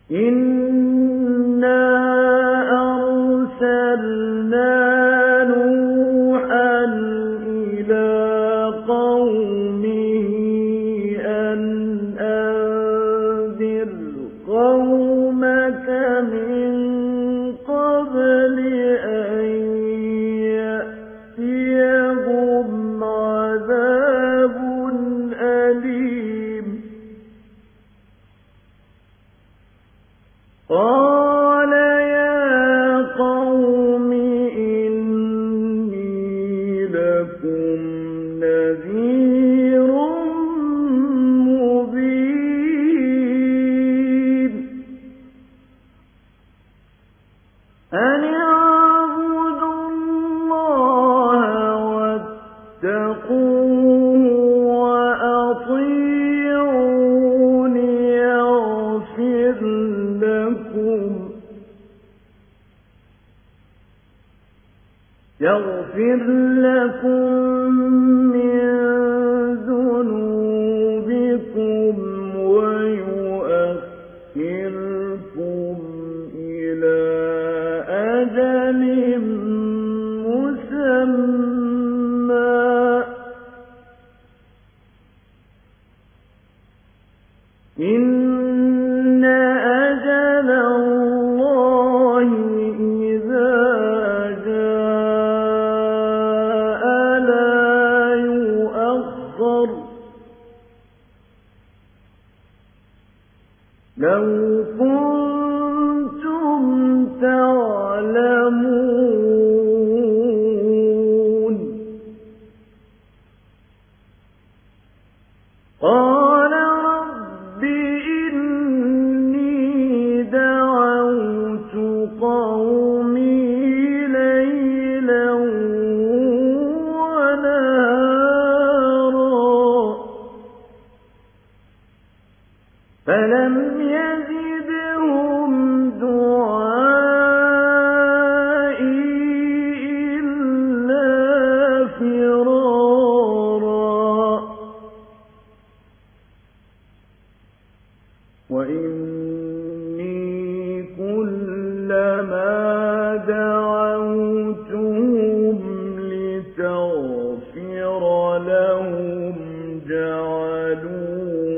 إنا أرسلنا نوحا إلى قومه أن أنذر قومك من قبل أن يأتيهم عذاب أليم قال يا قوم إني لكم نذير مبين أن اعبدوا الله واتقوه وأطيعون يغفر لكم من ذنوبكم ويؤخركم إلى أجل مسمى إن أجل الله إذا جاء لا يؤخر لو كنتم تعلمون قال رب إني دعوت قومي ليلا ونهارا فلم يزدهم دعائي إلا فرارا وإني كلما دعوتهم لتغفر لهم جعلوا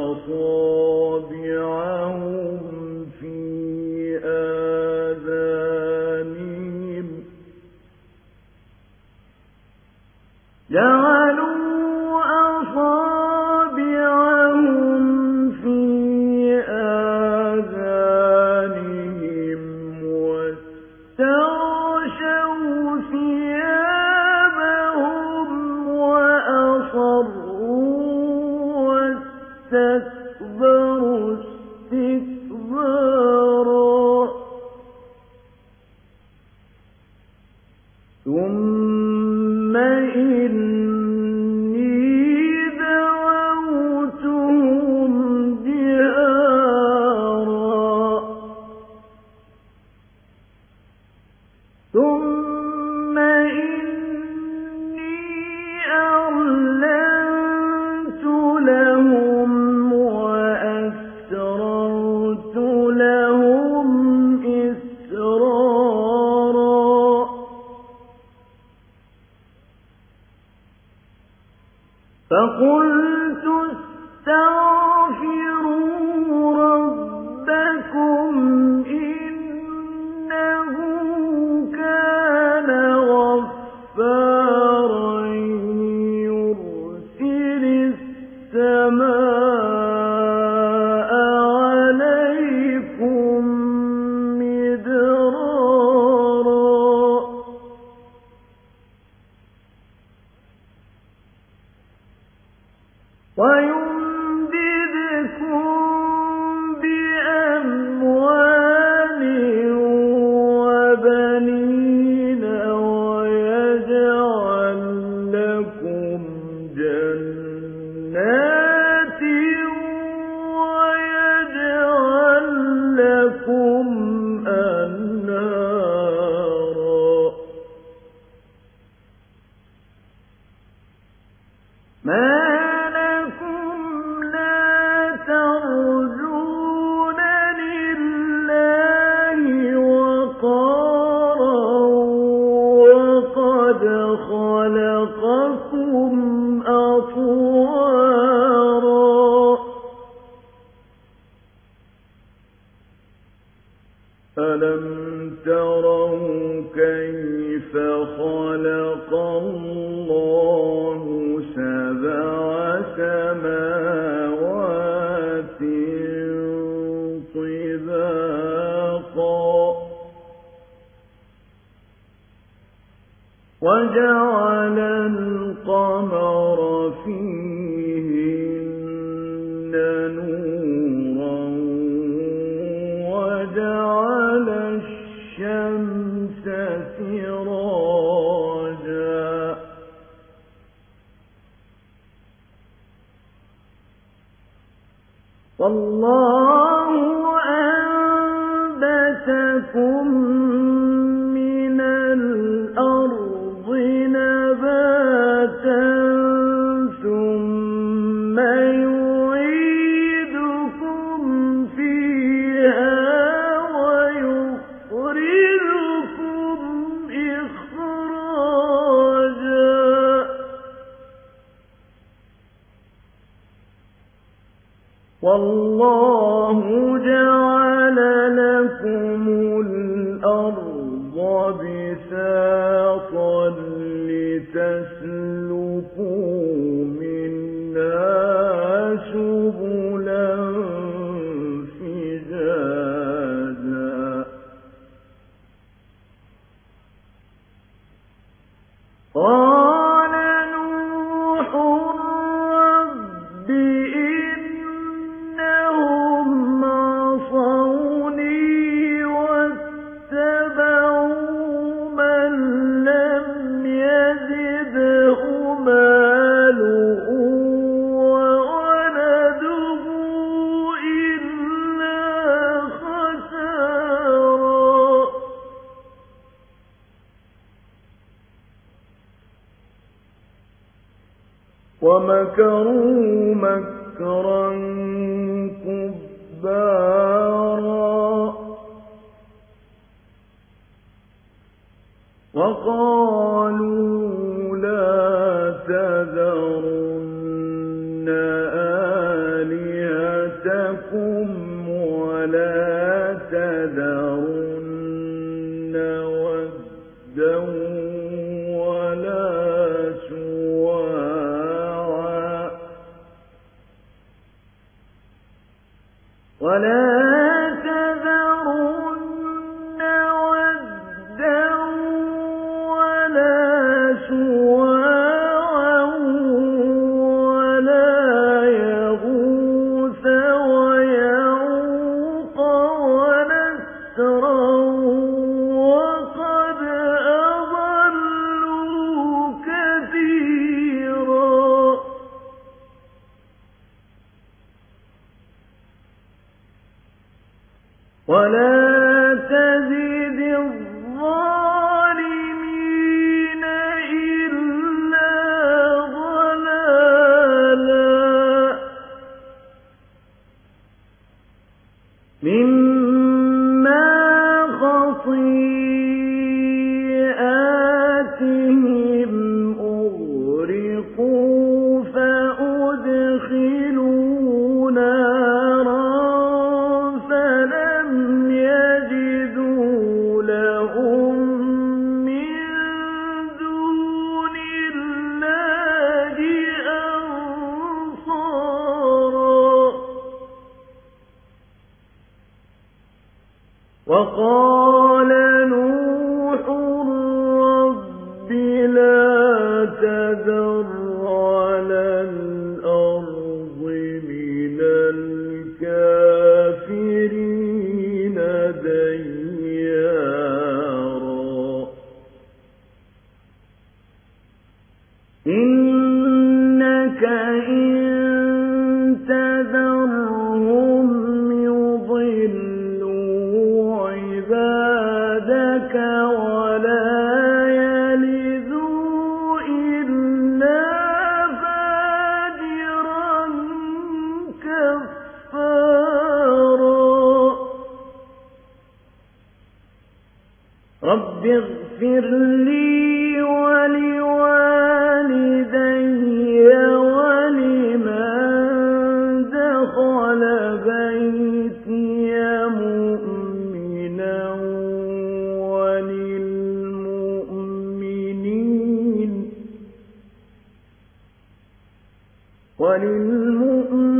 أصابعهم في آذانهم واستغشوا ثيابهم وأصروا واستكبروا استكبارا ثم إني دعوتهم جهارا ثم إني أعلنت لهم وأسررت لهم إسرارا فقلت استغفروا ربكم إنه كان غفارا يرسل السماء عليكم ألم تروا كيف خلق الله سبع سماوات طباقا وجعل القمر فيهن نورا وجعل الشمس سراجا والله أنبتكم من الأرض نباتا ثم يعيدكم فيها ويخرجكم إخراجا والله جعل لكم الأرض بساطا لتسلكوا منها سبلا فجاجا قال نوح رب إنهم عصوني واتبعوا من لم يزده ماله وولده إلا خسارا ومكروا مكرا كبارا وقالوا لا تذرن آلهتكم ولا تذرن ودا ولا سواعا ولا تذرن ودا ولا سواعا ولا يغوث ويعوق ونسرا وقد أضلوا كثيرا ولا تزد الظالمين إلا ضلالا مما خطيئاتهم أغرقوا فأدخلوا نارا فلم يجدوا لهم من دون الله أنصارا وقال نوح رب لا تذر على الأرض من الكافرين ديارا إنك إن تذرهم يضلوا عبادك ولا يلدوا إلا فاجرا كفارا رب اغفر لي ولوالدي ولمن دخل بيتي مؤمنا وللمؤمنين